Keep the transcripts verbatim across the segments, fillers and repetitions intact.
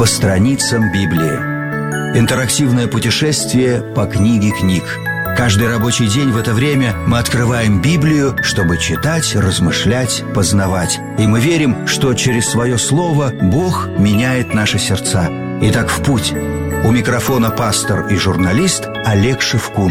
По страницам Библии. Интерактивное путешествие по книге книг. Каждый рабочий день в это время мы открываем Библию, чтобы читать, размышлять, познавать. И мы верим, что через свое слово Бог меняет наши сердца. Итак, в путь. У микрофона пастор и журналист Олег Шевкун.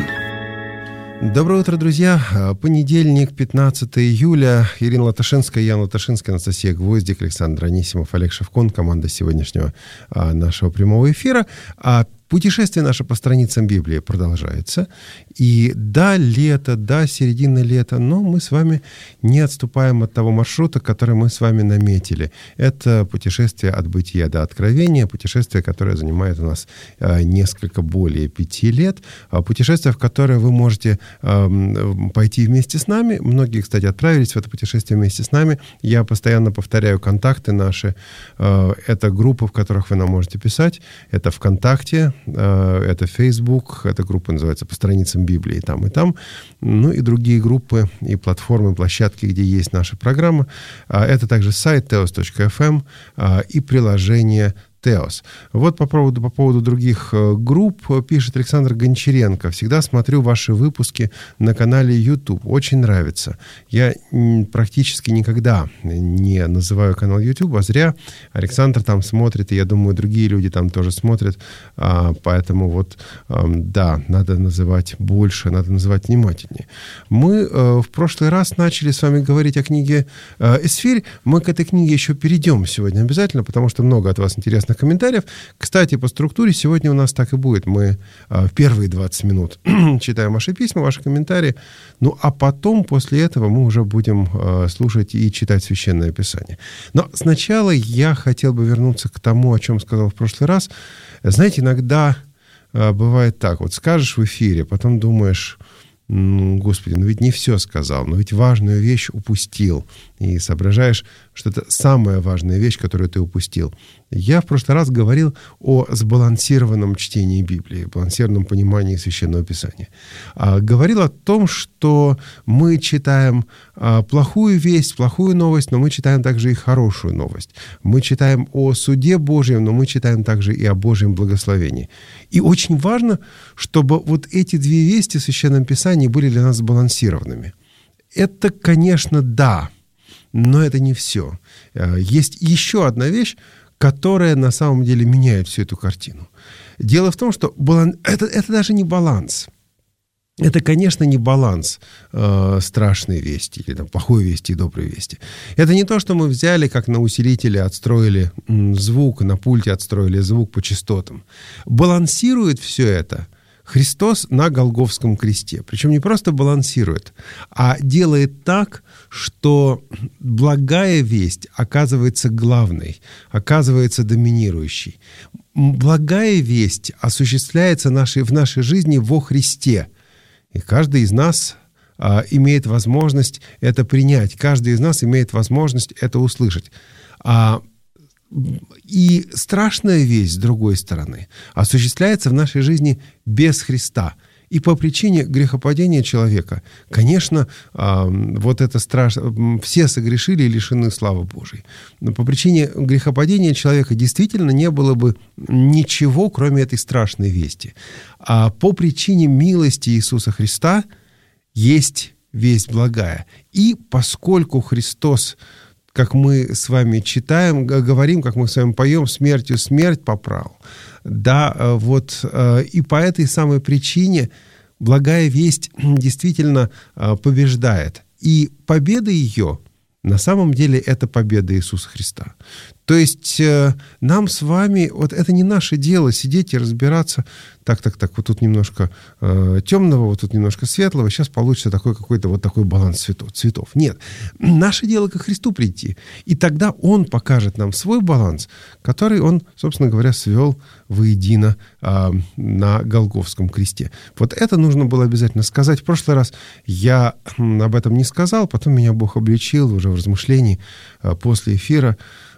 Доброе утро, друзья. Понедельник, пятнадцатое июля. Ирина Латашинская, Ян Латашинская, Анастасия Гвоздик, Александр Анисимов, Олег Шевкун. Команда сегодняшнего а, нашего прямого эфира. А путешествие наше по страницам Библии продолжается. И да, лето, да, середина лета, но мы с вами не отступаем от того маршрута, который мы с вами наметили. Это путешествие от бытия до откровения, путешествие, которое занимает у нас а, несколько более пяти лет, а, путешествие, в которое вы можете а, пойти вместе с нами. Многие, кстати, отправились в это путешествие вместе с нами. Я постоянно повторяю контакты наши. А, это группы, в которых вы нам можете писать. Это ВКонтакте, это Facebook, эта группа называется «По страницам Библии», там и там, ну и другие группы и платформы, площадки, где есть наша программа. Это также сайт теос точка эф эм и приложение Теос. Вот по поводу, по поводу других групп пишет Александр Гончаренко. Всегда смотрю ваши выпуски на канале YouTube. Очень нравится. Я практически никогда не называю канал YouTube, а зря. Александр там смотрит, и я думаю, другие люди там тоже смотрят. Поэтому вот, да, надо называть больше, надо называть внимательнее. Мы в прошлый раз начали с вами говорить о книге «Эсфирь». Мы к этой книге еще перейдем сегодня обязательно, потому что много от вас интересных комментариев. Кстати, по структуре сегодня у нас так и будет. Мы э, в первые двадцать минут читаем ваши письма, ваши комментарии. Ну, а потом, после этого, мы уже будем э, слушать и читать Священное Писание. Но сначала я хотел бы вернуться к тому, о чем сказал в прошлый раз. Знаете, иногда э, бывает так. Вот скажешь в эфире, потом думаешь, ну, Господи, ну ведь не все сказал, но ведь важную вещь упустил. И соображаешь, что это самая важная вещь, которую ты упустил. Я в прошлый раз говорил о сбалансированном чтении Библии, сбалансированном понимании Священного Писания. А, говорил о том, что мы читаем а, плохую весть, плохую новость, но мы читаем также и хорошую новость. Мы читаем о суде Божьем, но мы читаем также и о Божьем благословении. И очень важно, чтобы вот эти две вести в Священном Писании были для нас сбалансированными. Это, конечно, да, но это не все. Есть еще одна вещь, которая на самом деле меняет всю эту картину. Дело в том, что баланс, это, это даже не баланс. Это, конечно, не баланс э, страшной вести или там, плохой вести и доброй вести. Это не то, что мы взяли, как на усилителе отстроили м, звук, на пульте отстроили звук по частотам. Балансирует все это Христос на Голгофском кресте. Причем не просто балансирует, а делает так, что благая весть оказывается главной, оказывается доминирующей. Благая весть осуществляется нашей, в нашей жизни во Христе. И каждый из нас а, имеет возможность это принять. Каждый из нас имеет возможность это услышать. А И страшная весть, с другой стороны, осуществляется в нашей жизни без Христа. И по причине грехопадения человека, конечно, вот это страшно, все согрешили и лишены славы Божией. Но по причине грехопадения человека действительно не было бы ничего, кроме этой страшной вести. А по причине милости Иисуса Христа есть весть благая. И поскольку Христос, как мы с вами читаем, говорим, как мы с вами поем, смертью смерть поправил. Да, вот, и по этой самой причине благая весть действительно побеждает. И победа ее, на самом деле, это победа Иисуса Христа. То есть нам с вами, вот это не наше дело сидеть и разбираться, так, так, так, вот тут немножко э, темного, вот тут немножко светлого, сейчас получится такой какой-то вот такой баланс цветов. цветов. Нет, наше дело ко Христу прийти, и тогда Он покажет нам свой баланс, который Он, собственно говоря, свел воедино э, на Голгофском кресте. Вот это нужно было обязательно сказать. В прошлый раз я об этом не сказал, потом меня Бог обличил уже в размышлении э, после эфира, что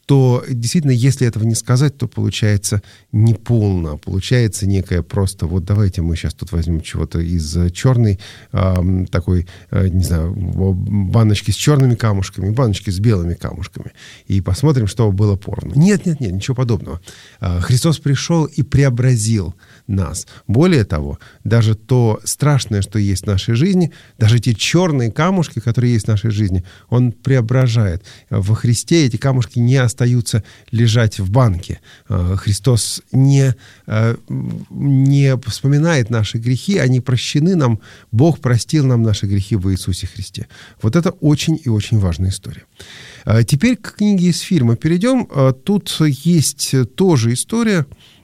то действительно, если этого не сказать, то получается неполно, получается некое просто, вот давайте мы сейчас тут возьмем чего-то из черной, э, такой, э, не знаю, баночки с черными камушками, баночки с белыми камушками, и посмотрим, что было поровну. Нет, нет, нет, ничего подобного. Э, Христос пришел и преобразил нас. Более того, даже то страшное, что есть в нашей жизни, даже те черные камушки, которые есть в нашей жизни, Он преображает. Во Христе эти камушки не остаются остаются лежать в банке. Христос не, не вспоминает наши грехи, они прощены нам, Бог простил нам наши грехи в Иисусе Христе. Вот это очень и очень важная история. Теперь к книге Исфирь мы перейдем. Тут есть тоже история.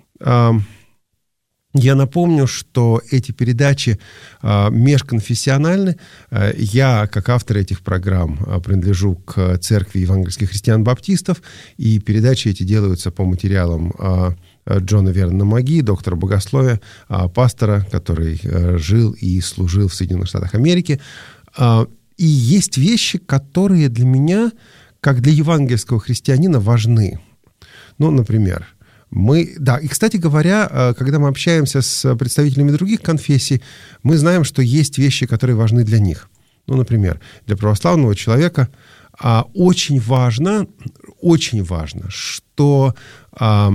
Я напомню, что эти передачи а, межконфессиональны. А, я, как автор этих программ, а, принадлежу к церкви евангельских христиан-баптистов, и передачи эти делаются по материалам а, Джона Вернона Маги, доктора богословия, а, пастора, который а, жил и служил в Соединенных Штатах Америки. А, и есть вещи, которые для меня, как для евангельского христианина, важны. Ну, например... Мы, да, и, кстати говоря, когда мы общаемся с представителями других конфессий, мы знаем, что есть вещи, которые важны для них. Ну, например, для православного человека а, очень важно, очень важно, что а,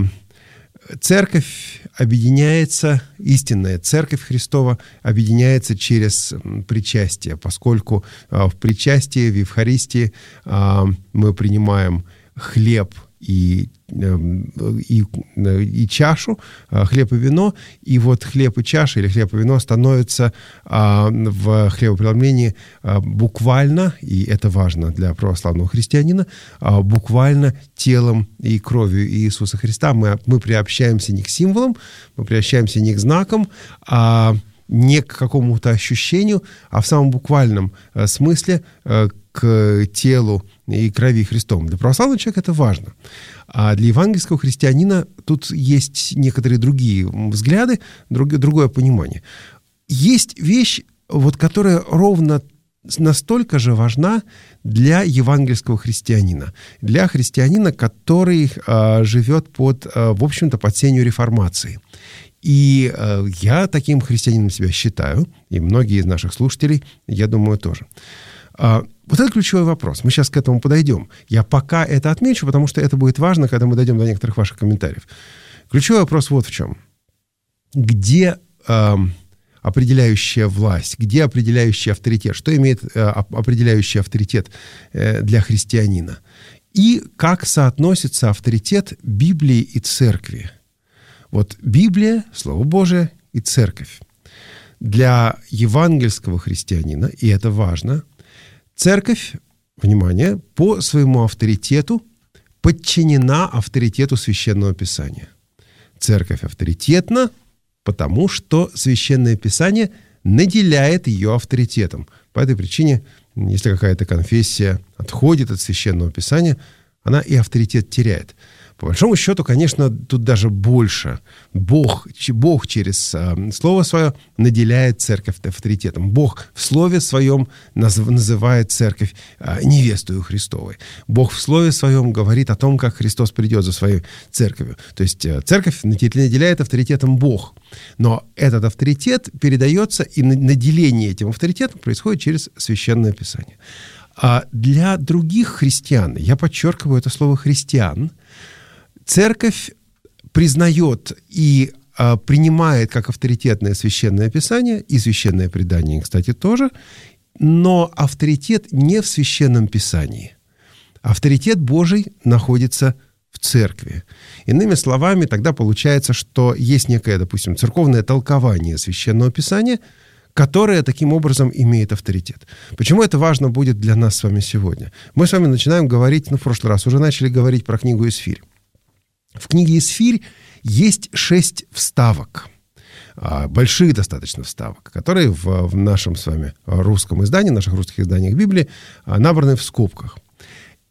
церковь объединяется, истинная церковь Христова объединяется через причастие, поскольку а, в причастии, в Евхаристии а, мы принимаем хлеб и, и, и чашу, хлеб и вино, и вот хлеб и чаша или хлеб и вино становятся а, в хлебопреломлении а, буквально, и это важно для православного христианина, а, буквально телом и кровью Иисуса Христа. Мы, мы приобщаемся не к символам, мы приобщаемся не к знакам, а не к какому-то ощущению, а в самом буквальном а, смысле а, к телу и крови Христовым. Для православного человека это важно. А для евангельского христианина тут есть некоторые другие взгляды, друг, другое понимание. Есть вещь, вот, которая ровно настолько же важна для евангельского христианина, для христианина, который а, живет под, а, в общем-то, под сенью реформации. И а, я таким христианином себя считаю, и многие из наших слушателей, я думаю, тоже. А, вот это ключевой вопрос. Мы сейчас к этому подойдем. Я пока это отмечу, потому что это будет важно, когда мы дойдем до некоторых ваших комментариев. Ключевой вопрос вот в чем. Где э, определяющая власть, где определяющий авторитет? Что имеет э, определяющий авторитет э, для христианина? И как соотносится авторитет Библии и церкви? Вот Библия, Слово Божие и церковь. Для евангельского христианина, и это важно, церковь, внимание, по своему авторитету подчинена авторитету Священного Писания. Церковь авторитетна, потому что Священное Писание наделяет ее авторитетом. По этой причине, если какая-то конфессия отходит от Священного Писания, она и авторитет теряет. По большому счету, конечно, тут даже больше. Бог, Бог через э, Слово Свое наделяет церковь авторитетом. Бог в Слове Своем наз, называет церковь э, невестою Христовой. Бог в Слове Своем говорит о том, как Христос придет за Своей церковью. То есть э, церковь наделяет авторитетом Бог. Но этот авторитет передается, и наделение этим авторитетом происходит через Священное Писание. А для других христиан, я подчеркиваю это слово «христиан», церковь признает и а, принимает как авторитетное Священное Писание, и Священное предание, кстати, тоже, но авторитет не в Священном Писании. Авторитет Божий находится в церкви. Иными словами, тогда получается, что есть некое, допустим, церковное толкование Священного Писания, которое таким образом имеет авторитет. Почему это важно будет для нас с вами сегодня? Мы с вами начинаем говорить, ну, в прошлый раз уже начали говорить про книгу Исфирь. В книге Исфирь есть шесть вставок, больших достаточно вставок, которые в, в нашем с вами русском издании, в наших русских изданиях Библии набраны в скобках.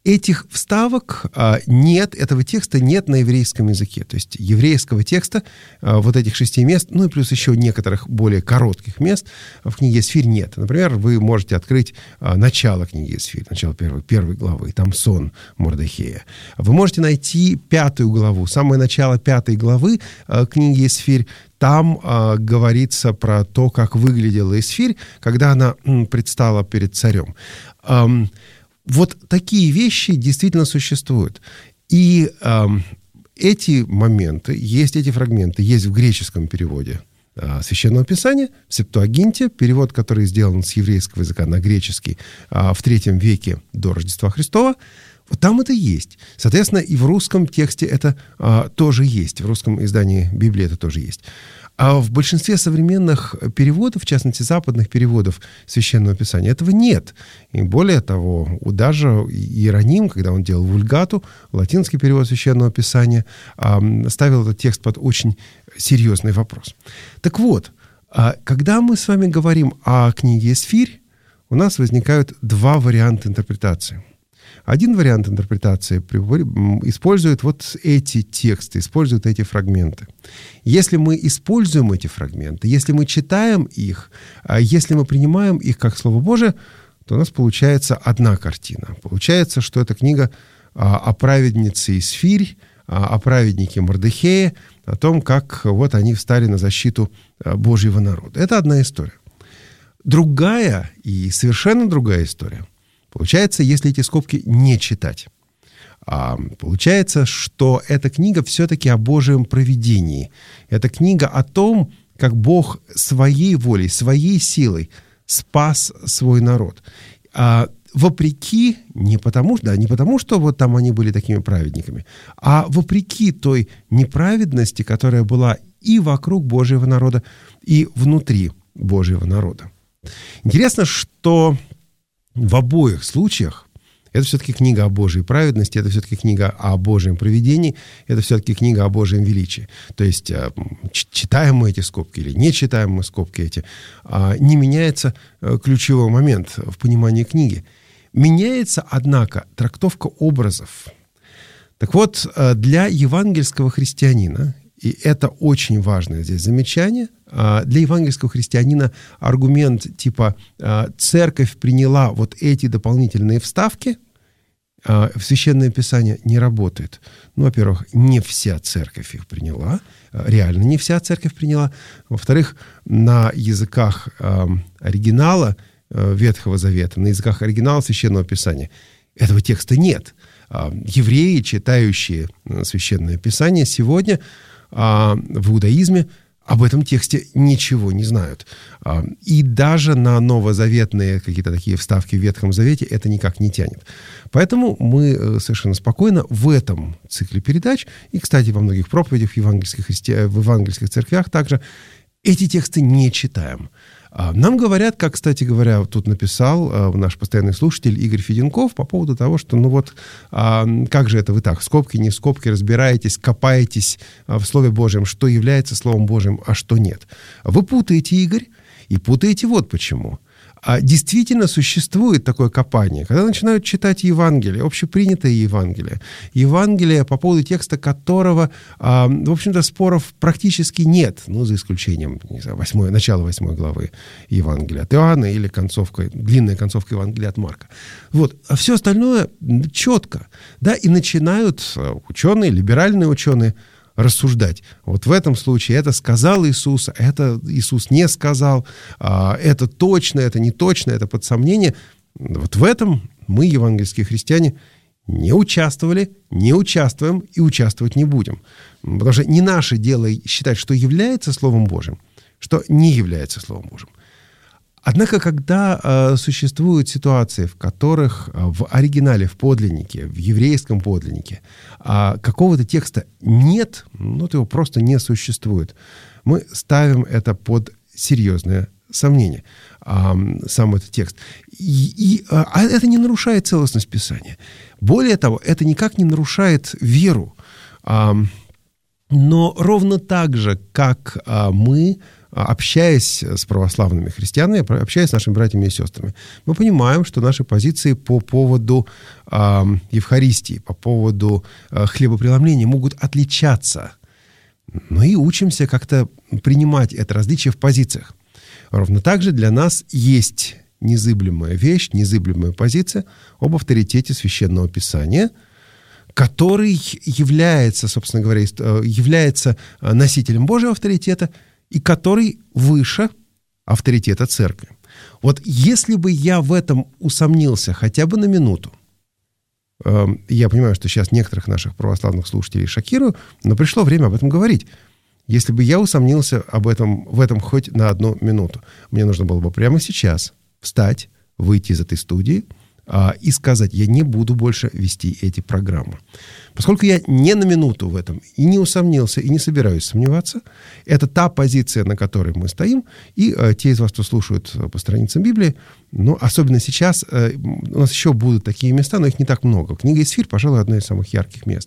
Этих вставок а, нет, этого текста нет на еврейском языке. То есть еврейского текста, а, вот этих шести мест, ну и плюс еще некоторых более коротких мест в книге Эсфирь нет. Например, вы можете открыть а, начало книги Эсфирь, начало первой, первой главы, там сон Мордехея. Вы можете найти пятую главу, самое начало пятой главы а, книги Эсфирь. Там а, говорится про то, как выглядела Эсфирь, когда она м, предстала перед царем. А, Вот такие вещи действительно существуют. И э, эти моменты, есть эти фрагменты, есть в греческом переводе э, Священного Писания, в Септуагинте, перевод, который сделан с еврейского языка на греческий э, в третьем веке до Рождества Христова. Вот там это есть. Соответственно, и в русском тексте это э, тоже есть. В русском издании Библии это тоже есть. А в большинстве современных переводов, в частности, западных переводов Священного Писания, этого нет. И более того, даже Иероним, когда он делал вульгату, латинский перевод Священного Писания, ставил этот текст под очень серьезный вопрос. Так вот, когда мы с вами говорим о книге Эсфирь, у нас возникают два варианта интерпретации. Один вариант интерпретации использует вот эти тексты, использует эти фрагменты. Если мы используем эти фрагменты, если мы читаем их, если мы принимаем их как Слово Божие, то у нас получается одна картина. Получается, что это книга о праведнице Эсфирь, о праведнике Мордехее, о том, как вот они встали на защиту Божьего народа. Это одна история. Другая и совершенно другая история получается, если эти скобки не читать. А, получается, что эта книга все-таки о Божьем провидении. Это книга о том, как Бог своей волей, своей силой спас свой народ. А, вопреки, не потому, да, не потому, что вот там они были такими праведниками, а вопреки той неправедности, которая была и вокруг Божьего народа, и внутри Божьего народа. Интересно, что в обоих случаях это все-таки книга о Божьей праведности, это все-таки книга о Божьем провидении, это все-таки книга о Божьем величии. То есть читаем мы эти скобки или не читаем мы скобки эти, не меняется ключевой момент в понимании книги. Меняется, однако, трактовка образов. Так вот, для евангельского христианина, и это очень важное здесь замечание, для евангельского христианина аргумент типа «церковь приняла вот эти дополнительные вставки» в Священное Писание не работает. Ну, во-первых, не вся церковь их приняла, реально не вся церковь приняла. Во-вторых, на языках оригинала Ветхого Завета, на языках оригинала Священного Писания этого текста нет. Евреи, читающие Священное Писание, сегодня в иудаизме об этом тексте ничего не знают. И даже на новозаветные какие-то такие вставки в Ветхом Завете это никак не тянет. Поэтому мы совершенно спокойно в этом цикле передач, и, кстати, во многих проповедях в евангельских, христи... в евангельских церквях также, эти тексты не читаем. Нам говорят, как, кстати говоря, тут написал наш постоянный слушатель Игорь Феденков по поводу того, что, ну вот, как же это вы так, скобки, не скобки, разбираетесь, копаетесь в Слове Божьем, что является Словом Божьим, а что нет. Вы путаете, Игорь, и путаете вот почему. А действительно существует такое копание, когда начинают читать Евангелие, общепринятое Евангелие, Евангелие, по поводу текста которого, а, в общем-то, споров практически нет, ну, за исключением, не знаю, восьмой, начала восьмой главы Евангелия от Иоанна или концовка, длинная концовка Евангелия от Марка. Вот. А все остальное четко, да, и начинают ученые, либеральные ученые, рассуждать. Вот в этом случае это сказал Иисус, это Иисус не сказал, это точно, это не точно, это под сомнение. Вот в этом мы, евангельские христиане, не участвовали, не участвуем и участвовать не будем. Потому что не наше дело считать, что является Словом Божьим, что не является Словом Божьим. Однако, когда э, существуют ситуации, в которых э, в оригинале, в подлиннике, в еврейском подлиннике э, какого-то текста нет, ну, то его просто не существует, мы ставим это под серьезное сомнение, э, сам этот текст. И, и, э, а это не нарушает целостность Писания. Более того, это никак не нарушает веру. Э, но ровно так же, как э, мы общаясь с православными христианами, общаясь с нашими братьями и сестрами, мы понимаем, что наши позиции по поводу э, Евхаристии, по поводу э, хлебопреломления могут отличаться. Ну и учимся как-то принимать это различие в позициях. Ровно так же для нас есть незыблемая вещь, незыблемая позиция об авторитете Священного Писания, который является, собственно говоря, является носителем Божьего авторитета и который выше авторитета Церкви. Вот если бы я в этом усомнился хотя бы на минуту, я понимаю, что сейчас некоторых наших православных слушателей шокирую, но пришло время об этом говорить. Если бы я усомнился об этом, в этом хоть на одну минуту, мне нужно было бы прямо сейчас встать, выйти из этой студии а, и сказать, я не буду больше вести эти программы. Поскольку я не на минуту в этом и не усомнился, и не собираюсь сомневаться, это та позиция, на которой мы стоим, и а, те из вас, кто слушают по страницам Библии, ну, особенно сейчас, а, у нас еще будут такие места, но их не так много. Книга «Исфирь», пожалуй, одно из самых ярких мест.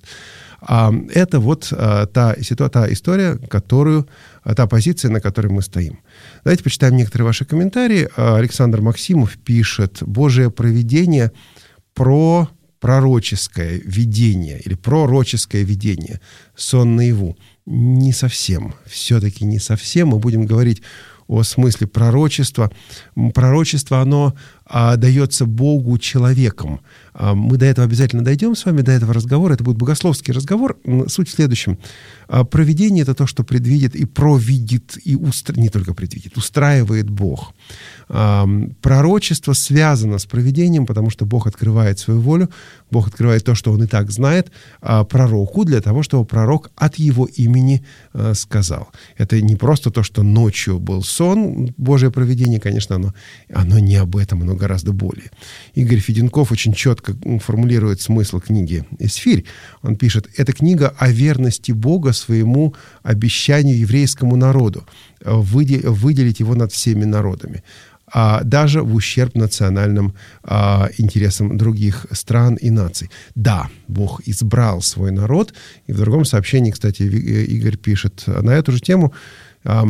Это вот та, та история, которую, та позиция, на которой мы стоим. Давайте почитаем некоторые ваши комментарии. Александр Максимов пишет: «Божие провидение про пророческое видение или пророческое видение, сон наяву». Не совсем. Все-таки не совсем. Мы будем говорить о смысле пророчества. Пророчество, оно а, дается Богу человеком. А, мы до этого обязательно дойдем с вами, до этого разговора. Это будет богословский разговор. Суть в следующем. А, провидение — это то, что предвидит и провидит, и устра... не только предвидит, устраивает Бог. А, пророчество связано с провидением, потому что Бог открывает свою волю, Бог открывает то, что Он и так знает, а, пророку, для того, чтобы пророк от Его имени а, сказал. Это не просто то, что ночью был сон, Божие провидение, конечно, оно, оно не об этом, оно гораздо более. Игорь Феденков очень четко формулирует смысл книги «Исфирь». Он пишет: «Это книга о верности Бога своему обещанию еврейскому народу, выделить его над всеми народами, а даже в ущерб национальным а, интересам других стран и наций». Да, Бог избрал свой народ. И в другом сообщении, кстати, Игорь пишет на эту же тему, а,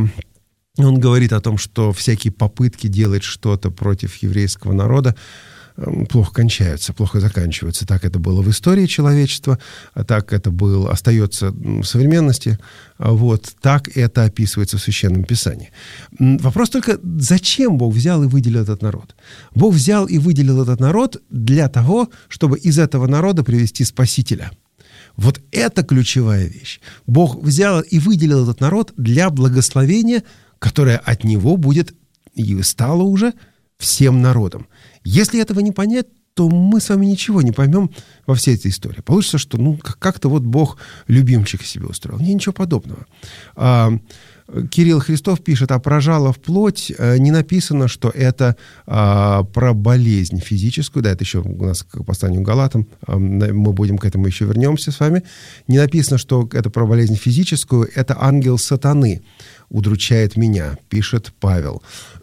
он говорит о том, что всякие попытки делать что-то против еврейского народа плохо кончаются, плохо заканчиваются. Так это было в истории человечества, а так это было, остается в современности. Вот так это описывается в Священном Писании. Вопрос только, зачем Бог взял и выделил этот народ? Бог взял и выделил этот народ для того, чтобы из этого народа привести Спасителя. Вот это ключевая вещь. Бог взял и выделил этот народ для благословения, которое от него будет и стало уже всем народом. Если этого не понять, то мы с вами ничего не поймем во всей этой истории. Получится, что ну, как-то вот Бог любимчика себе устроил. Не, ничего подобного. А, Кирилл Христов пишет: «А про жало в плоть не написано, что это а, про болезнь физическую». Да, это еще у нас к посланию к Галатам. А, мы будем к этому еще вернемся с вами. Не написано, что это про болезнь физическую. Это ангел сатаны удручает меня, пишет Павел.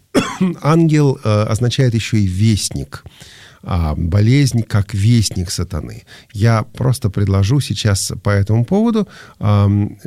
Ангел э, означает еще и вестник. А болезнь как вестник сатаны. Я просто предложу сейчас по этому поводу. Э,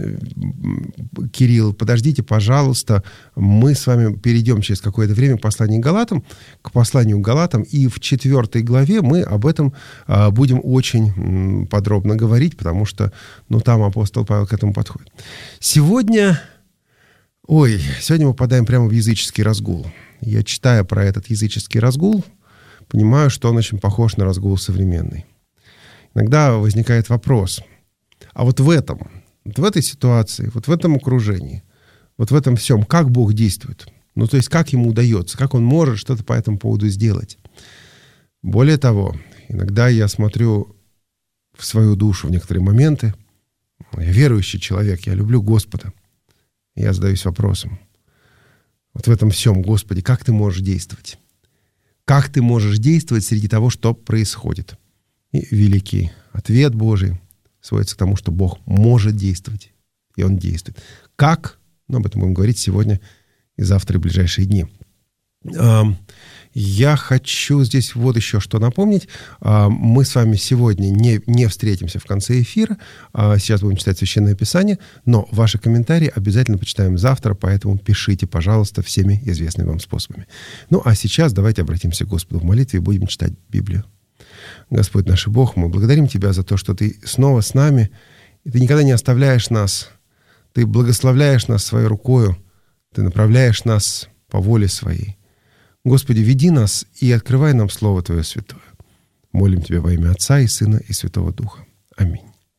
Кирилл, подождите, пожалуйста. Мы с вами перейдем через какое-то время к посланию к Галатам, к посланию к Галатам, и в четвертой главе мы об этом э, будем очень м, подробно говорить, потому что ну, там апостол Павел к этому подходит. Сегодня... Ой, сегодня мы попадаем прямо в языческий разгул. Я, читая про этот языческий разгул, понимаю, что он очень похож на разгул современный. Иногда возникает вопрос, а вот в этом, вот в этой ситуации, вот в этом окружении, вот в этом всем, как Бог действует? Ну, то есть, как ему удается, как он может что-то по этому поводу сделать? Более того, иногда я смотрю в свою душу в некоторые моменты. Я верующий человек, я люблю Господа. Я задаюсь вопросом, вот в этом всем, Господи, как Ты можешь действовать? Как Ты можешь действовать среди того, что происходит? И великий ответ Божий сводится к тому, что Бог может действовать, и Он действует. Как? Ну, об этом будем говорить сегодня и завтра, и в ближайшие дни. Я хочу здесь вот еще что напомнить. Мы с вами сегодня не, не встретимся в конце эфира. Сейчас будем читать Священное Писание, но ваши комментарии обязательно почитаем завтра, поэтому пишите, пожалуйста, всеми известными вам способами. Ну, а сейчас давайте обратимся к Господу в молитве и будем читать Библию. Господь наш Бог, мы благодарим Тебя за то, что Ты снова с нами, и Ты никогда не оставляешь нас. Ты благословляешь нас Своей рукою, Ты направляешь нас по воле Своей. Господи, веди нас и открывай нам Слово Твое святое. Молим Тебя во имя Отца и Сына и Святого Духа. Аминь.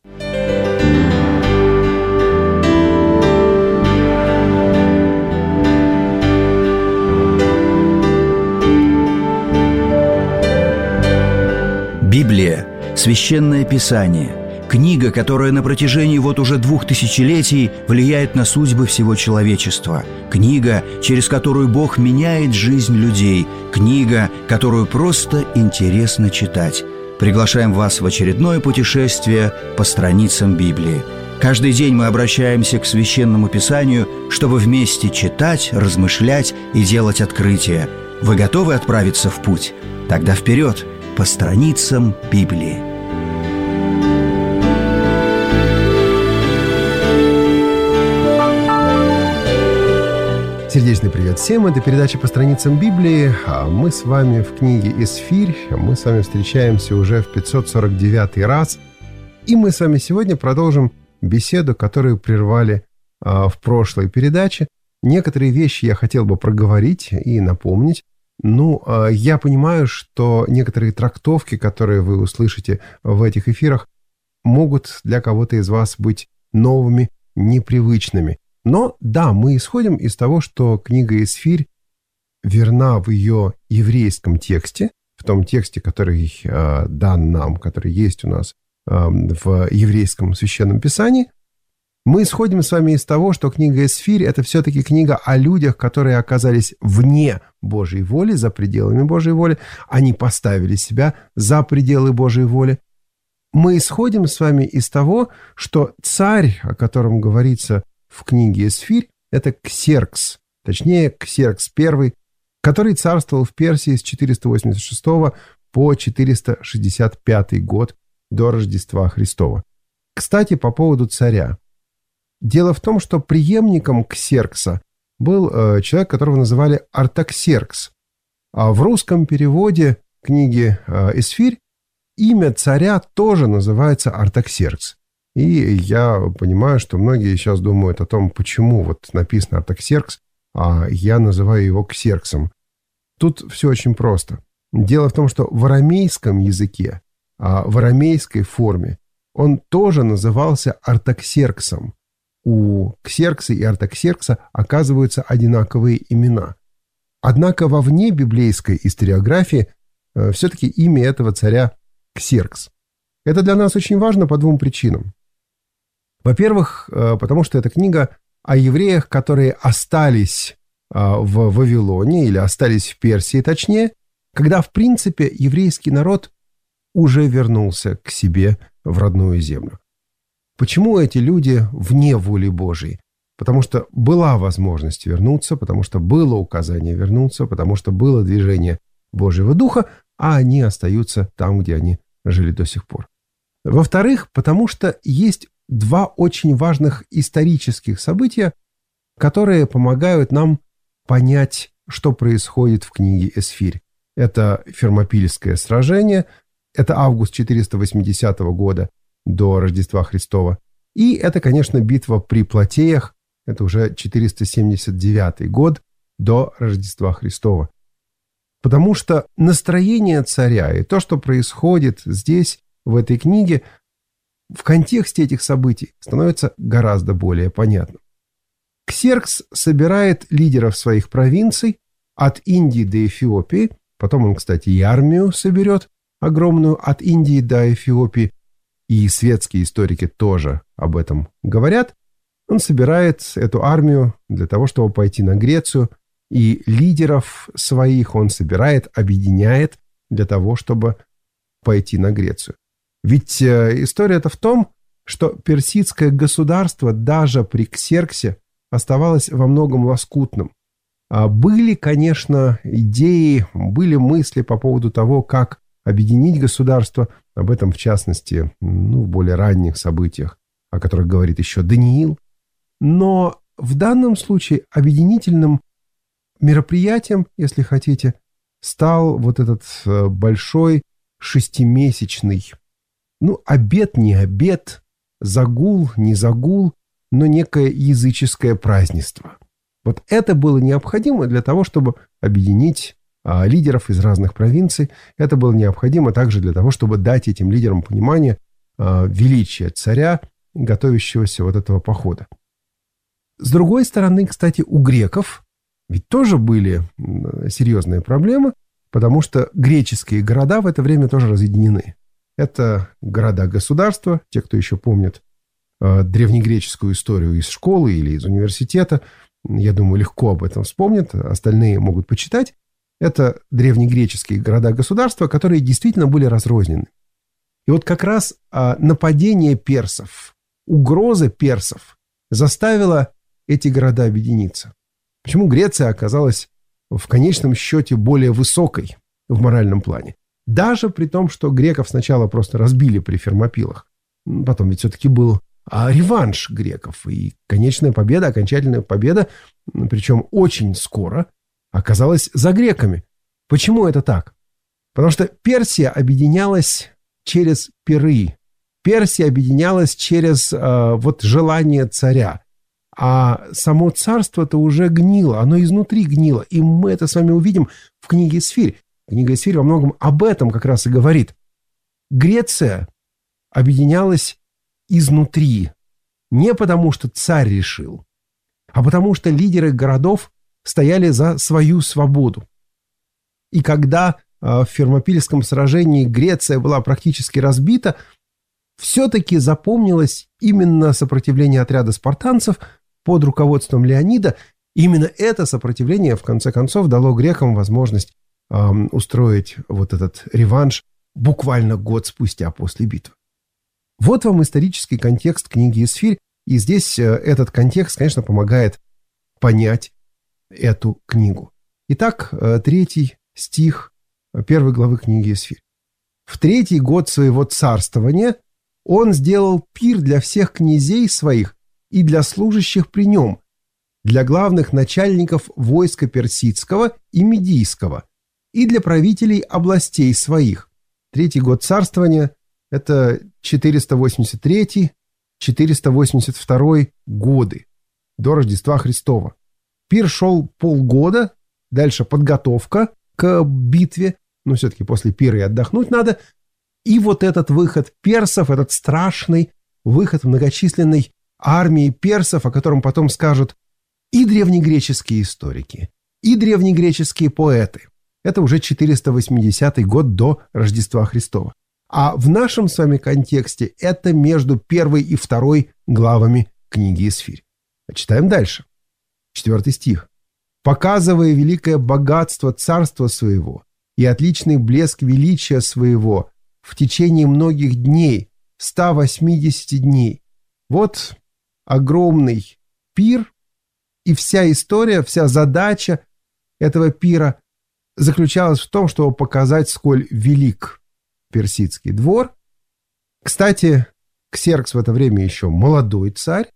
Библия – Священное Писание. Книга, которая на протяжении вот уже двух тысячелетий влияет на судьбы всего человечества. Книга, через которую Бог меняет жизнь людей. Книга, которую просто интересно читать. Приглашаем вас в очередное путешествие по страницам Библии. Каждый день мы обращаемся к Священному Писанию, чтобы вместе читать, размышлять и делать открытия. Вы готовы отправиться в путь? Тогда вперед, по страницам Библии. Сердечный привет всем. Это передача по страницам Библии. Мы с вами в книге «Исфирь». Мы с вами встречаемся уже в пятьсот сорок девятый раз. И мы с вами сегодня продолжим беседу, которую прервали в прошлой передаче. Некоторые вещи я хотел бы проговорить и напомнить. Ну, я понимаю, что некоторые трактовки, которые вы услышите в этих эфирах, могут для кого-то из вас быть новыми, непривычными. Но да, мы исходим из того, что книга «Исфирь» верна в ее еврейском тексте, в том тексте, который э, дан нам, который есть у нас э, в еврейском Священном Писании. Мы исходим с вами из того, что книга «Исфирь» — это все-таки книга о людях, которые оказались вне Божьей воли, за пределами Божьей воли. Они поставили себя за пределы Божьей воли. Мы исходим с вами из того, что царь, о котором говорится в книге «Исфирь», это Ксеркс, точнее Ксеркс I, который царствовал в Персии с четыреста восемьдесят шестого по четыреста шестьдесят пятый год до Рождества Христова. Кстати, по поводу царя. Дело в том, что преемником Ксеркса был э, человек, которого называли Артаксеркс. А в русском переводе книги э, «Исфирь» имя царя тоже называется Артаксеркс. И я понимаю, что многие сейчас думают о том, почему вот написано Артаксеркс, а я называю его Ксерксом. Тут все очень просто. Дело в том, что в арамейском языке, в арамейской форме, он тоже назывался Артаксерксом. У Ксеркса и Артаксеркса оказываются одинаковые имена. Однако во вне библейской историографии все-таки имя этого царя Ксеркс. Это для нас очень важно по двум причинам. Во-первых, потому что это книга о евреях, которые остались в Вавилоне или остались в Персии, точнее, когда, в принципе, еврейский народ уже вернулся к себе в родную землю. Почему эти люди вне воли Божией? Потому что была возможность вернуться, потому что было указание вернуться, потому что было движение Божьего Духа, а они остаются там, где они жили до сих пор. Во-вторых, потому что есть два очень важных исторических события, которые помогают нам понять, что происходит в книге «Исфирь». Это Фермопильское сражение, это август четыреста восьмидесятого года до Рождества Христова, и это, конечно, битва при Платеях, это уже четыреста семьдесят девятый год до Рождества Христова. Потому что настроение царя и то, что происходит здесь, в этой книге, в контексте этих событий становится гораздо более понятным. Ксеркс собирает лидеров своих провинций от Индии до Эфиопии, потом он, кстати, и армию соберет огромную от Индии до Эфиопии, и светские историки тоже об этом говорят. Он собирает эту армию для того, чтобы пойти на Грецию, и лидеров своих он собирает, объединяет для того, чтобы пойти на Грецию. Ведь история-то в том, что персидское государство даже при Ксерксе оставалось во многом лоскутным. Были, конечно, идеи, были мысли по поводу того, как объединить государство. Об этом, в частности, ну, в более ранних событиях, о которых говорит еще Даниил. Но в данном случае объединительным мероприятием, если хотите, стал вот этот большой шестимесячный, ну, обет, не обет, загул, не загул, но некое языческое празднество. Вот это было необходимо для того, чтобы объединить а, лидеров из разных провинций. Это было необходимо также для того, чтобы дать этим лидерам понимание а, величия царя, готовящегося вот этого похода. С другой стороны, кстати, у греков ведь тоже были серьезные проблемы, потому что греческие города в это время тоже разъединены. Это города-государства, те, кто еще помнит а, древнегреческую историю из школы или из университета, я думаю, легко об этом вспомнят, остальные могут почитать. Это древнегреческие города-государства, которые действительно были разрознены. И вот как раз нападение персов, угроза персов заставила эти города объединиться. Почему Греция оказалась в конечном счете более высокой в моральном плане? Даже при том, что греков сначала просто разбили при Фермопилах. Потом ведь все-таки был а реванш греков. И конечная победа, окончательная победа, причем очень скоро, оказалась за греками. Почему это так? Потому что Персия объединялась через пиры. Персия объединялась через э, вот желание царя. А само царство-то уже гнило, оно изнутри гнило. И мы это с вами увидим в книге Эсфирь. Книга Эсфирь во многом об этом как раз и говорит. Греция объединялась изнутри. Не потому, что царь решил, а потому, что лидеры городов стояли за свою свободу. И когда э, в Фермопильском сражении Греция была практически разбита, все-таки запомнилось именно сопротивление отряда спартанцев под руководством Леонида. Именно это сопротивление, в конце концов, дало грекам возможность э, устроить вот этот реванш буквально год спустя после битвы. Вот вам исторический контекст книги Эсфирь, и здесь этот контекст, конечно, помогает понять эту книгу. Итак, третий стих первой главы книги Эсфирь. «В третий год своего царствования он сделал пир для всех князей своих и для служащих при нем, для главных начальников войска персидского и медийского, и для правителей областей своих». Третий год царствования – это четыреста восемьдесят третий — четыреста восемьдесят второй годы до Рождества Христова. Пир шел полгода, дальше подготовка к битве, но все-таки после пира и отдохнуть надо. И вот этот выход персов, этот страшный выход многочисленной армии персов, о котором потом скажут и древнегреческие историки, и древнегреческие поэты. Это уже четыреста восьмидесятый год до Рождества Христова. А в нашем с вами контексте это между первой и второй главами книги Эсфирь. Читаем дальше. Четвертый стих. «Показывая великое богатство царства своего и отличный блеск величия своего в течение многих дней, ста восьмидесяти дней». Вот огромный пир, и вся история, вся задача этого пира заключалась в том, чтобы показать, сколь велик персидский двор. Кстати, Ксеркс в это время еще молодой царь.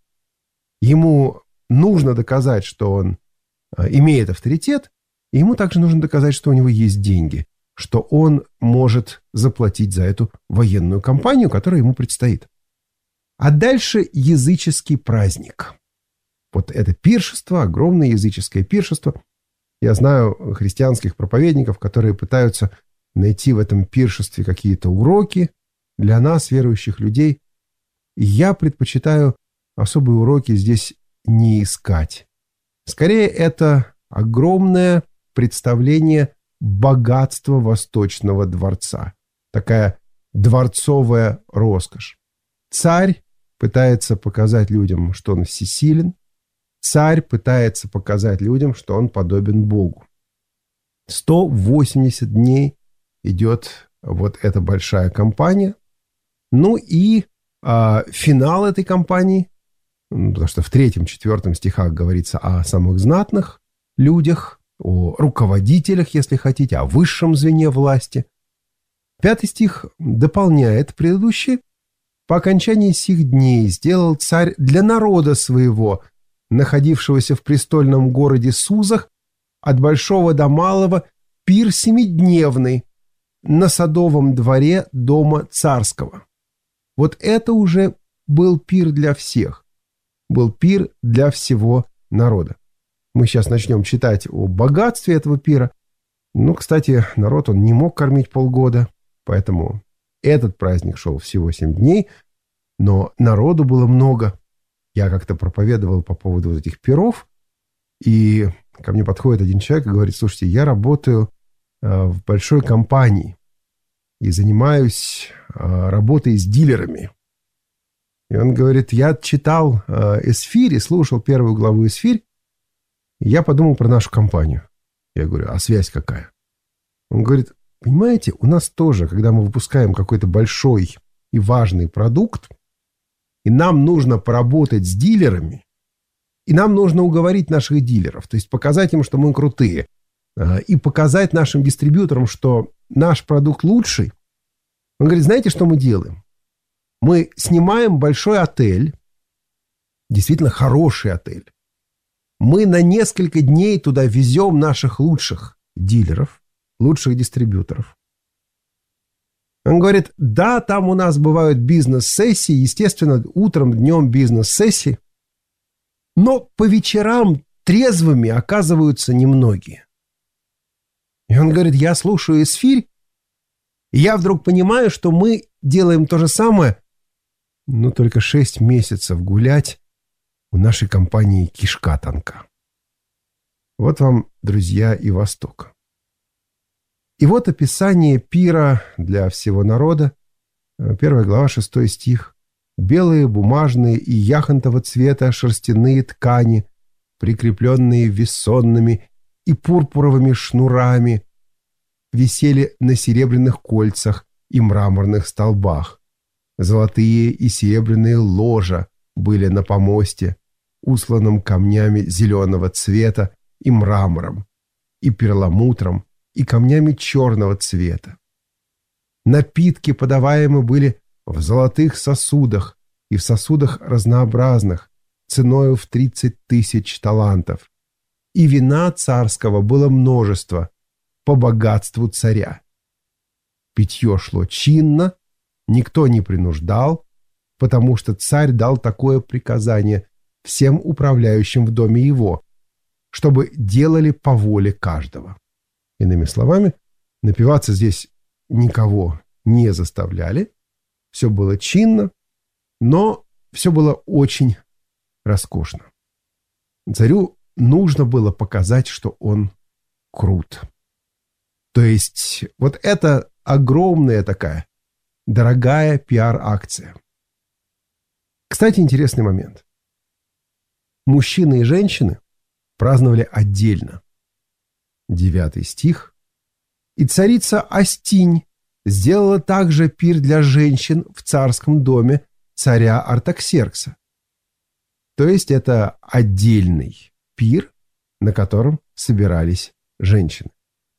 Ему нужно доказать, что он имеет авторитет, и ему также нужно доказать, что у него есть деньги, что он может заплатить за эту военную кампанию, которая ему предстоит. А дальше языческий праздник. Вот это пиршество, огромное языческое пиршество. Я знаю христианских проповедников, которые пытаются найти в этом пиршестве какие-то уроки для нас, верующих людей. И я предпочитаю особые уроки здесь не искать. Скорее, это огромное представление богатства Восточного дворца. Такая дворцовая роскошь. Царь пытается показать людям, что он всесилен. Царь пытается показать людям, что он подобен Богу. сто восемьдесят дней идет вот эта большая кампания. Ну и а, финал этой кампании, потому что в третьем-четвертом стихах говорится о самых знатных людях, о руководителях, если хотите, о высшем звене власти. Пятый стих дополняет предыдущий. «По окончании сих дней сделал царь для народа своего, находившегося в престольном городе Сузах, от большого до малого, пир семидневный на садовом дворе дома царского». Вот это уже был пир для всех. Был пир для всего народа. Мы сейчас начнем читать о богатстве этого пира. Ну, кстати, народ он не мог кормить полгода, поэтому этот праздник шел всего семь дней, но народу было много. Я как-то проповедовал по поводу вот этих пиров, и ко мне подходит один человек и говорит: слушайте, я работаю э, в большой компании и занимаюсь э, работой с дилерами. И он говорит: я читал э, Эсфирь, слушал первую главу Эсфирь, и я подумал про нашу компанию. Я говорю: а связь какая? Он говорит: понимаете, у нас тоже, когда мы выпускаем какой-то большой и важный продукт, и нам нужно поработать с дилерами, и нам нужно уговорить наших дилеров, то есть показать им, что мы крутые, и показать нашим дистрибьюторам, что наш продукт лучший. Он говорит: знаете, что мы делаем? Мы снимаем большой отель, действительно хороший отель. Мы на несколько дней туда везем наших лучших дилеров, лучших дистрибьюторов. Он говорит: да, там у нас бывают бизнес-сессии, естественно, утром, днем бизнес-сессии, но по вечерам трезвыми оказываются немногие. И он говорит: я слушаю Эсфирь, и я вдруг понимаю, что мы делаем то же самое, но только шесть месяцев гулять у нашей компании кишка тонка. Вот вам, друзья, и Восток. И вот описание пира для всего народа. Первая глава, шестой стих. «Белые, бумажные и яхонтового цвета шерстяные ткани, прикрепленные вессонными и пурпуровыми шнурами, висели на серебряных кольцах и мраморных столбах. Золотые и серебряные ложа были на помосте, усланном камнями зеленого цвета и мрамором, и перламутром, и камнями черного цвета. Напитки подаваемы были в золотых сосудах и в сосудах разнообразных, ценою в тридцать тысяч талантов. И вина царского было множество, по богатству царя. Питье шло чинно, никто не принуждал, потому что царь дал такое приказание всем управляющим в доме его, чтобы делали по воле каждого. Иными словами, напиваться здесь никого не заставляли, все было чинно, но все было очень роскошно. Царю нужно было показать, что он крут. То есть вот это огромная такая, дорогая пиар-акция. Кстати, интересный момент. Мужчины и женщины праздновали отдельно. Девятый стих. «И царица Астинь сделала также пир для женщин в царском доме царя Артаксеркса». То есть это отдельный пир, на котором собирались женщины.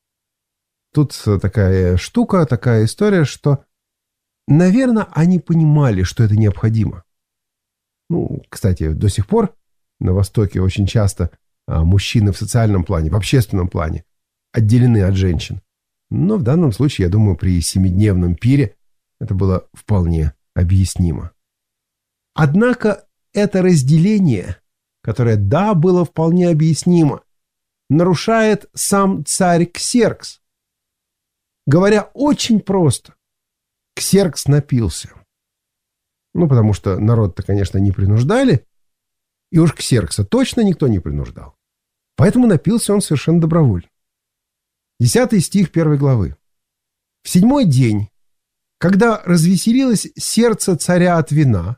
Тут такая штука, такая история, что, наверное, они понимали, что это необходимо. Ну, кстати, до сих пор на Востоке очень часто а, мужчины в социальном плане, в общественном плане отделены от женщин. Но в данном случае, я думаю, при семидневном пире это было вполне объяснимо. Однако это разделение, которое, да, было вполне объяснимо, нарушает сам царь Ксеркс. Говоря очень просто, Ксеркс напился. Ну, потому что народ-то, конечно, не принуждали, и уж Ксеркса точно никто не принуждал. Поэтому напился он совершенно добровольно. Десятый стих первой главы. «В седьмой день, когда развеселилось сердце царя от вина,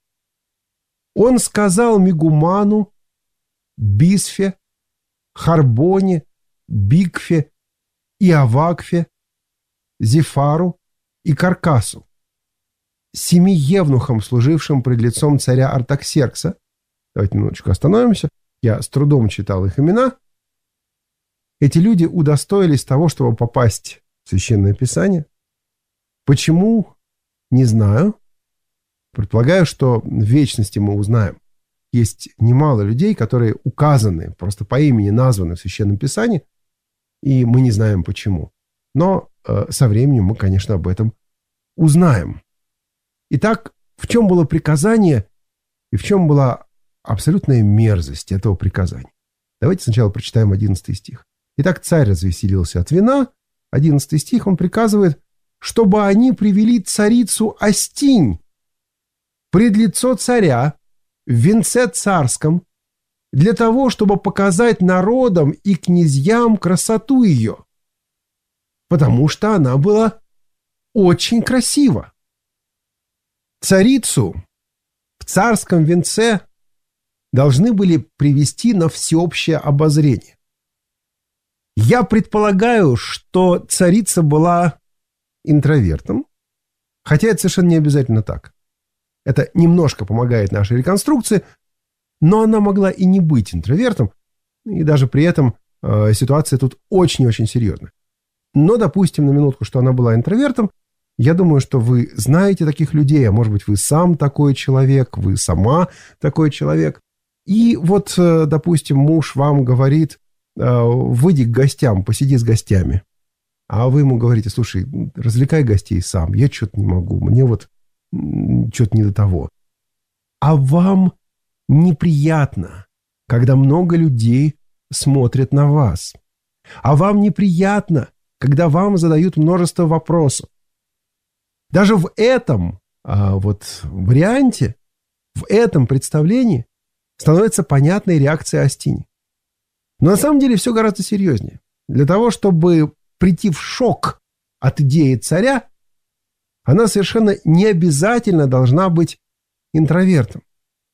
он сказал Мегуману, Бисфе, Харбоне, Бигфе и Авакфе, Зефару и Каркасу, семи евнухам, служившим пред лицом царя Артаксеркса». Давайте минуточку остановимся. Я с трудом читал их имена. эти люди удостоились того, чтобы попасть в Священное Писание. Почему? Не знаю. Предполагаю, что в вечности мы узнаем. Есть немало людей, которые указаны, просто по имени названы в Священном Писании, и мы не знаем почему. Но э, со временем мы, конечно, об этом узнаем. Итак, в чем было приказание и в чем была абсолютная мерзость этого приказания? Давайте сначала прочитаем одиннадцатый стих. Итак, царь развеселился от вина. одиннадцатый стих, он приказывает, чтобы они привели царицу Астинь пред лицо царя в венце царском, для того, чтобы показать народам и князьям красоту ее, потому что она была очень красива. Царицу в царском венце должны были привести на всеобщее обозрение. Я предполагаю, что царица была интровертом, хотя это совершенно не обязательно так. Это немножко помогает нашей реконструкции, но она могла и не быть интровертом, и даже при этом э, ситуация тут очень-очень серьезная. Но допустим на минутку, что она была интровертом, я думаю, что вы знаете таких людей, а может быть вы сам такой человек, вы сама такой человек. И вот, э, допустим, муж вам говорит, э, выйди к гостям, посиди с гостями. А вы ему говорите, слушай, развлекай гостей сам, я что-то не могу, мне вот что-то не до того. А вам неприятно, когда много людей смотрят на вас. А вам неприятно, когда вам задают множество вопросов. Даже в этом а, вот варианте, в этом представлении становится понятной реакция Астини. Но на самом деле все гораздо серьезнее. Для того, чтобы прийти в шок от идеи царя, она совершенно не обязательно должна быть интровертом.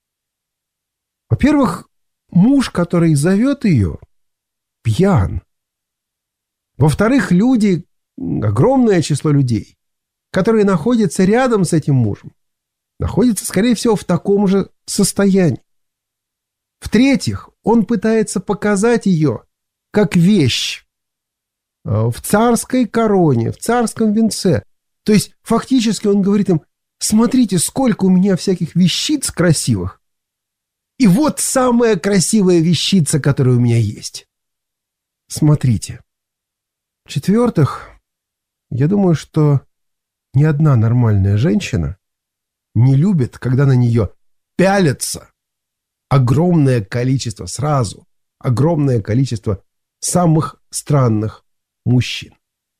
Во-первых, муж, который зовет ее, пьян. Во-вторых, люди, огромное число людей, которые находятся рядом с этим мужем, находятся, скорее всего, в таком же состоянии. В-третьих, он пытается показать ее как вещь в царской короне, в царском венце. То есть, фактически он говорит им, смотрите, сколько у меня всяких вещиц красивых. И вот самая красивая вещица, которая у меня есть. Смотрите. В-четвертых, я думаю, что ни одна нормальная женщина не любит, когда на нее пялятся огромное количество, сразу, огромное количество самых странных мужчин.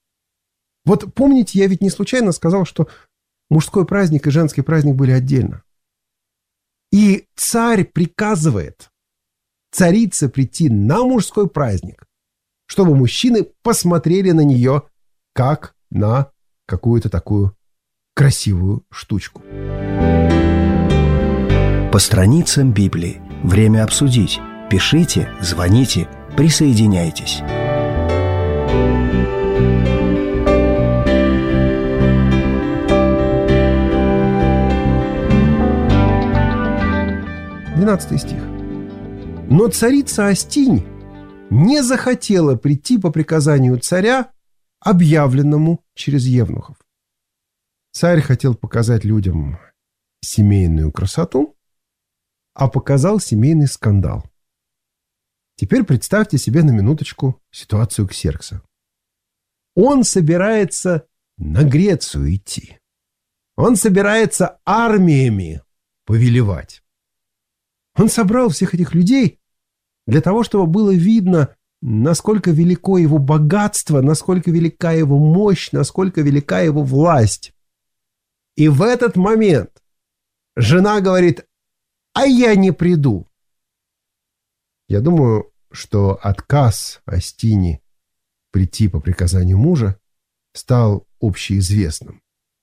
Вот помните, я ведь не случайно сказал, что мужской праздник и женский праздник были отдельно. И царь приказывает царице прийти на мужской праздник, чтобы мужчины посмотрели на нее как на какую-то такую красивую штучку. По страницам Библии. Время обсудить. Пишите, звоните, присоединяйтесь. двенадцатый стих. Но царица Астинь не захотела прийти по приказанию царя, объявленному через евнухов. Царь хотел показать людям семейную красоту, а показал семейный скандал. Теперь представьте себе на минуточку ситуацию Ксеркса. Он собирается на Грецию идти. Он собирается армиями повелевать. Он собрал всех этих людей для того, чтобы было видно, насколько велико его богатство, насколько велика его мощь, насколько велика его власть. И в этот момент жена говорит, а я не приду. Я думаю, что отказ Астини прийти по приказанию мужа стал общеизвестным.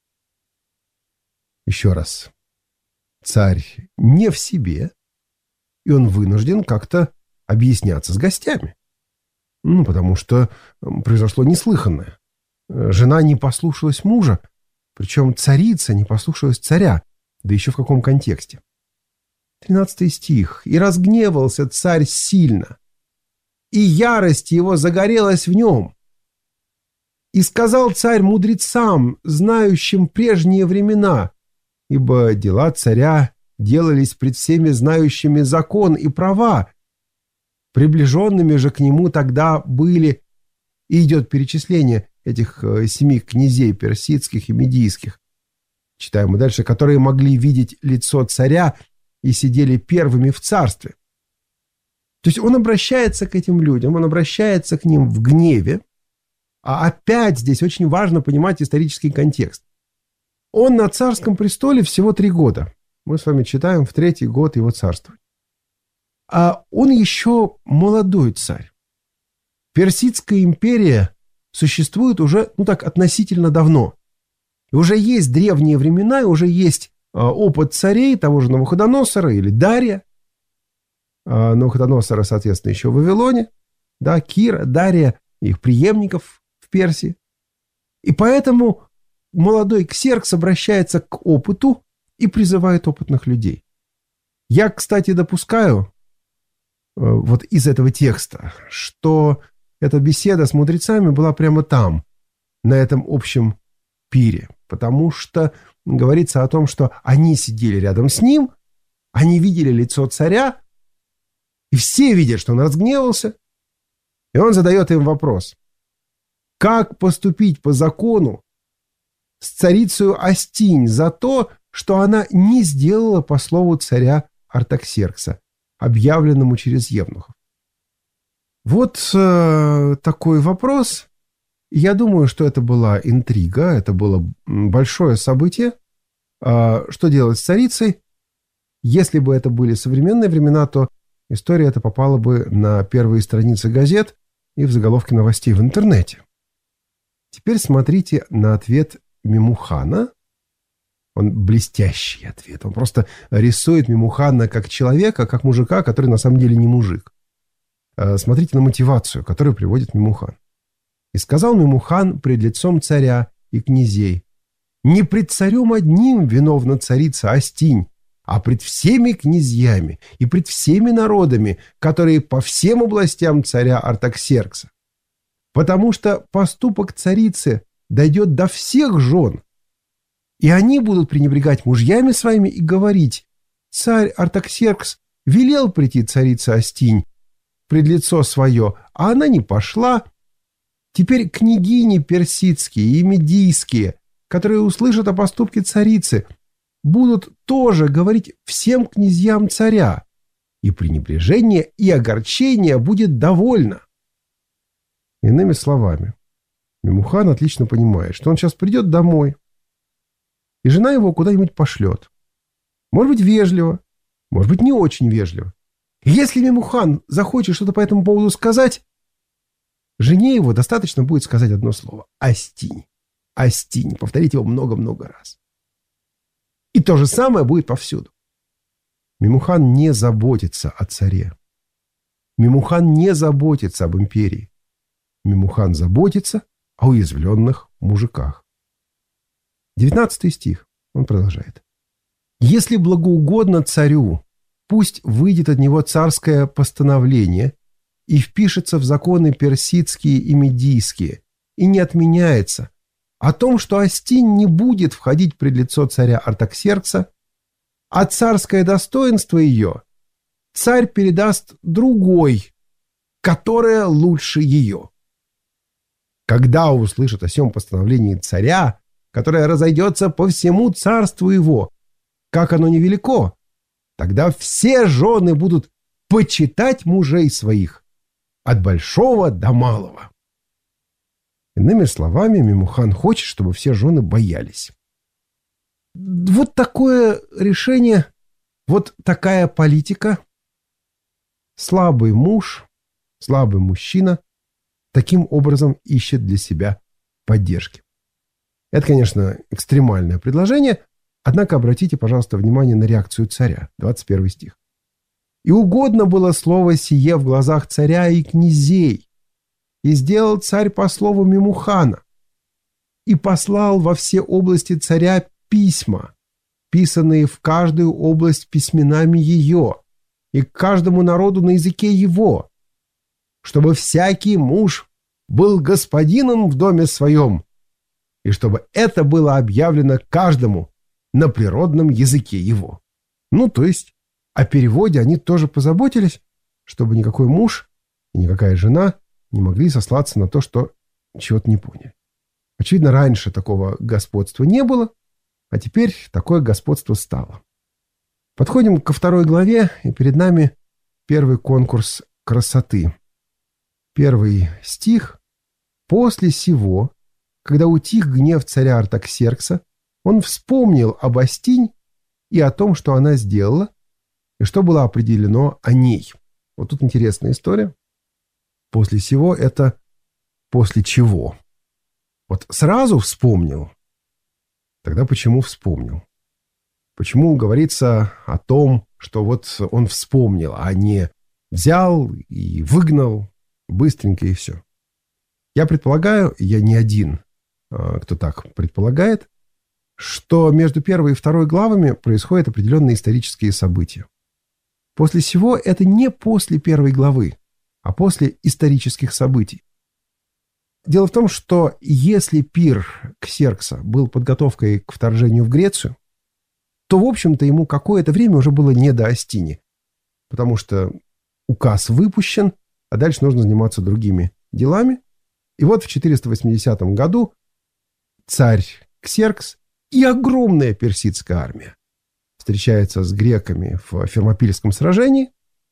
Еще раз. Царь не в себе, и он вынужден как-то объясняться с гостями. Ну, потому что произошло неслыханное. Жена не послушалась мужа, причем царица не послушалась царя, да еще в каком контексте. тринадцатый стих. «И разгневался царь сильно, и ярость его загорелась в нем. И сказал царь мудрецам, знающим прежние времена, ибо дела царя делались пред всеми знающими закон и права. Приближенными же к нему тогда были, и идет перечисление этих семи князей персидских и медийских, читаем мы дальше, которые могли видеть лицо царя и сидели первыми в царстве. То есть он обращается к этим людям, он обращается к ним в гневе. А опять здесь очень важно понимать исторический контекст. Он на царском престоле всего три года. Мы с вами читаем в третий год его царствования. А он еще молодой царь. Персидская империя существует уже, ну так, относительно давно. И уже есть древние времена, и уже есть а, опыт царей, того же Навуходоносора или Дария. А, Навуходоносора, соответственно, еще в Вавилоне. Да, Кира, Дария, их преемников в Персии. И поэтому молодой Ксеркс обращается к опыту и призывает опытных людей. Я, кстати, допускаю вот из этого текста, что эта беседа с мудрецами была прямо там, на этом общем пире, потому что говорится о том, что они сидели рядом с ним, они видели лицо царя, и все видят, что он разгневался, и он задает им вопрос: как поступить по закону с царицею Астинь за то, что она не сделала по слову царя Артаксеркса, объявленному через евнухов? Вот э, такой вопрос. Я думаю, что это была интрига, это было большое событие. Э, что делать с царицей? Если бы это были современные времена, то история эта попала бы на первые страницы газет и в заголовки новостей в интернете. Теперь смотрите на ответ Мемухана. Он блестящий ответ. Он просто рисует Мемухана как человека, как мужика, который на самом деле не мужик. Смотрите на мотивацию, которую приводит Мемухан. «И сказал Мемухан пред лицом царя и князей: не пред царем одним виновна царица Астинь, а пред всеми князьями и пред всеми народами, которые по всем областям царя Артаксеркса. Потому что поступок царицы дойдет до всех жен, и они будут пренебрегать мужьями своими и говорить: царь Артаксеркс велел прийти царице Астинь пред лицо свое, а она не пошла. Теперь княгини персидские и медийские, которые услышат о поступке царицы, будут тоже говорить всем князьям царя, и пренебрежение и огорчение будет довольно». Иными словами, Мемухан отлично понимает, что он сейчас придет домой, и жена его куда-нибудь пошлет. Может быть, вежливо, может быть, не очень вежливо. И если Мемухан захочет что-то по этому поводу сказать, жене его достаточно будет сказать одно слово: «Астинь». «Астинь». Повторить его много-много раз. И то же самое будет повсюду. Мемухан не заботится о царе. Мемухан не заботится об империи. Мемухан заботится о уязвленных мужиках. девятнадцатый стих. Он продолжает. «Если благоугодно царю, пусть выйдет от него царское постановление и впишется в законы персидские и медийские, и не отменяется, о том, что Астинь не будет входить пред лицо царя Артаксеркса, а царское достоинство ее царь передаст другой, которая лучше ее. Когда услышат о сем постановлении царя, которое разойдется по всему царству его, как оно невелико, тогда все жены будут почитать мужей своих от большого до малого». Иными словами, Мемухан хочет, чтобы все жены боялись. Вот такое решение, вот такая политика. Слабый муж, слабый мужчина таким образом ищет для себя поддержки. Это, конечно, экстремальное предложение, однако обратите, пожалуйста, внимание на реакцию царя. двадцать первый стих. «И угодно было слово сие в глазах царя и князей, и сделал царь по слову Мемухана, и послал во все области царя письма, писанные в каждую область письменами ее, и к каждому народу на языке его. чтобы всякий муж был господином в доме своем, и чтобы это было объявлено каждому на природном языке его». Ну, то есть о переводе они тоже позаботились, чтобы никакой муж и никакая жена не могли сослаться на то, что чего-то не поняли. Очевидно, раньше такого господства не было, а теперь такое господство стало. Подходим ко второй главе, и перед нами первый конкурс красоты. Первый стих. «После сего, когда утих гнев царя Артаксеркса, он вспомнил об Астинь и о том, что она сделала, и что было определено о ней». Вот тут интересная история. После сего — это после чего? Вот сразу вспомнил. Тогда почему вспомнил? Почему говорится о том, что вот он вспомнил, а не взял и выгнал быстренько и все? Я предполагаю, я не один, кто так предполагает, что между первой и второй главами происходят определенные исторические события. После сего это не после первой главы, а после исторических событий. Дело в том, что если пир Ксеркса был подготовкой к вторжению в Грецию, то, в общем-то, ему какое-то время уже было не до Астини, потому что указ выпущен, а дальше нужно заниматься другими делами. И вот в четыреста восьмидесятом году царь Ксеркс и огромная персидская армия встречается с греками в Фермопильском сражении,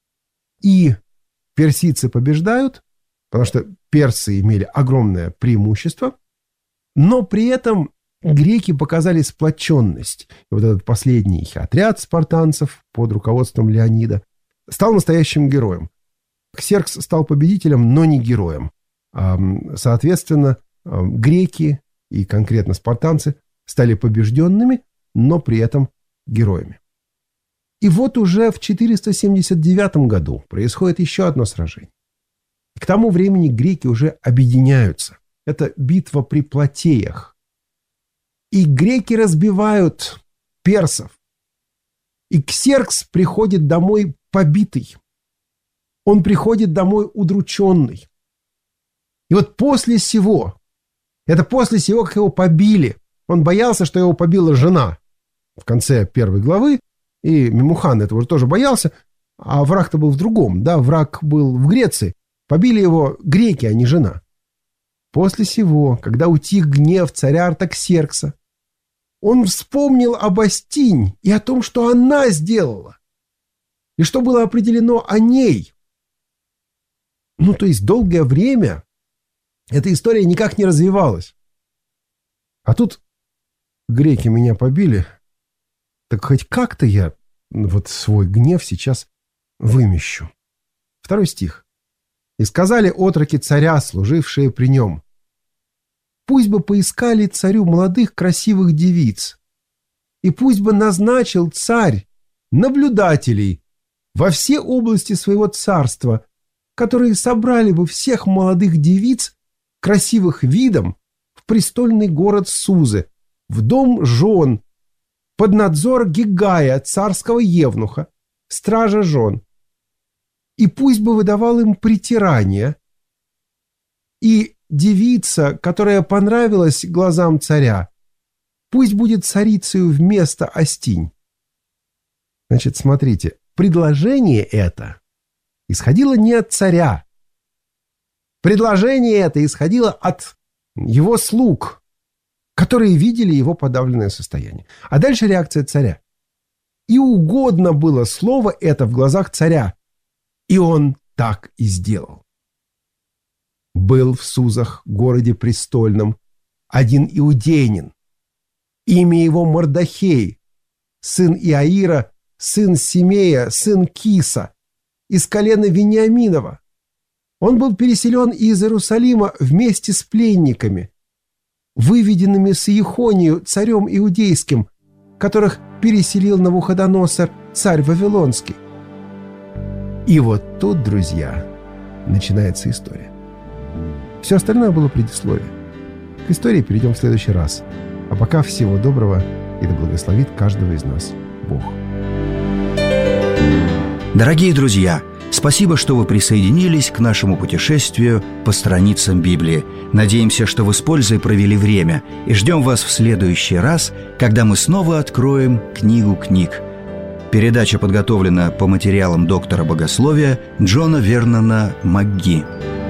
и персидцы побеждают, потому что персы имели огромное преимущество, но при этом греки показали сплоченность. И вот этот последний их отряд спартанцев под руководством Леонида стал настоящим героем. Ксеркс стал победителем, но не героем. Соответственно, греки и конкретно спартанцы стали побежденными, но при этом героями. И вот уже в четыреста семьдесят девятом году происходит еще одно сражение. К тому времени греки уже объединяются. Это битва при Платеях. И греки разбивают персов. И Ксеркс приходит домой побитый. Он приходит домой удрученный. И вот после сего, это после сего, как его побили, он боялся, что его побила жена в конце первой главы, и Мемухан этого уже тоже боялся, а враг-то был в другом, да, враг был в Греции. Побили его греки, а не жена. После сего, когда утих гнев царя Артаксеркса, он вспомнил об Астинь и о том, что она сделала, и что было определено о ней. Ну, то есть долгое время эта история никак не развивалась. А тут греки меня побили, так хоть как-то я вот свой гнев сейчас вымещу. Второй стих. «И сказали отроки царя, служившие при нем: пусть бы поискали царю молодых красивых девиц, и пусть бы назначил царь наблюдателей во все области своего царства, которые собрали бы всех молодых девиц, красивых видом, в престольный город Сузы, в дом жен, под надзор Гигая, царского евнуха, стража жен. И пусть бы выдавал им притирание, и девица, которая понравилась глазам царя, пусть будет царицею вместо Астинь». Значит, смотрите, предложение это исходило не от царя. Предложение это исходило от его слуг, которые видели его подавленное состояние. А дальше реакция царя. И угодно было слово это в глазах царя, и он так и сделал. Был в Сузах, городе престольном, один иудеянин. Имя его Мордохей, сын Иаира, сын Симея, сын Киса, из колена Вениаминова. Он был переселен из Иерусалима вместе с пленниками, выведенными с Иехонию, царем иудейским, которых переселил Навуходоносор, царь Вавилонский. И вот тут, друзья, начинается история. Все остальное было предисловие. К истории перейдем в следующий раз. А пока всего доброго, и да благословит каждого из нас Бог. Дорогие друзья, Спасибо, что вы присоединились к нашему путешествию по страницам Библии. Надеемся, что вы с пользой провели время, и ждем вас в следующий раз, когда мы снова откроем книгу книг. Передача подготовлена по материалам доктора богословия Джона Вернона МакГи.